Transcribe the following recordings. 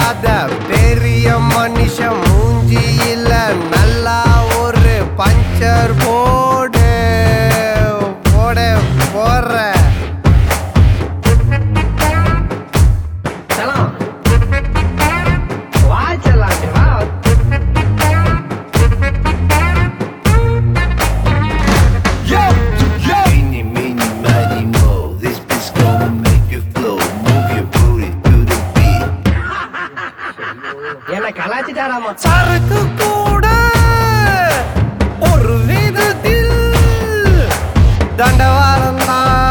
பிடிக்காத பெரிய மனுஷன் மூஞ்சியில நல்லா ஒரு பஞ்சர் போடு போட போற சரக்கு கூட ஒரு விதத்தில் தண்டவாளம்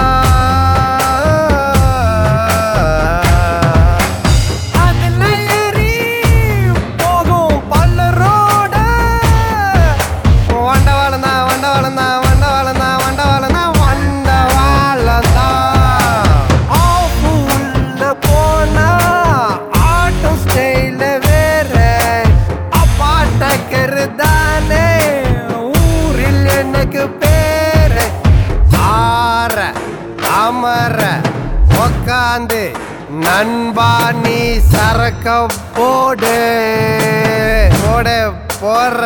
அதுல ஏறி போகும் பல்லரோட வண்டவாளம் தான் வண்டவாளம் தான் வண்டவாளம் தான் வண்டவாளம் தான் வண்டவாளம் தான் ஆஃபுள்ள போனா ஆட்டோ ஸ்டைல தானே ஊரில் எனக்கு பேரு ஆற அமர உக்காந்து நண்பா நீ சரக்க போடு போட போற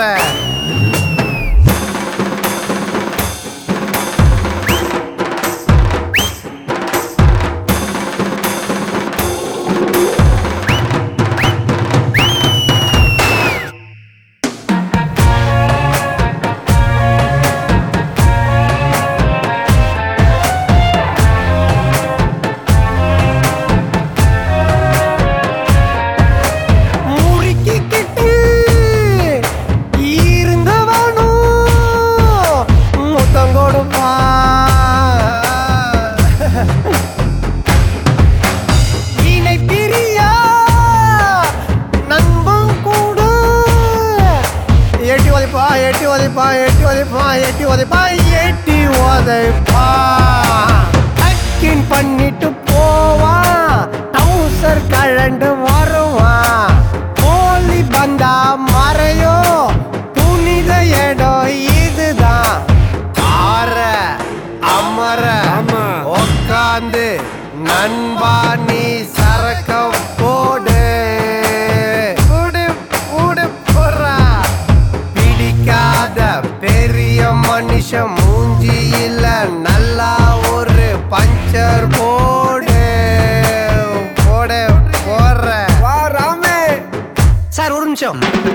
எட்டி உதைப்பா டக்கின் பண்ணிட்டு போவான் டவுசர் கழண்டு வருவான் கோழி பந்தா மறையோ புனித இடம் இதுதான் ஆற அமர உக்காந்து நண்பா நீ சரக்க போடு மனுஷன் மூஞ்சியில நல்லா ஒரு பஞ்சர் போடு போட போற ராமே சார் ஒரு நிமிஷம்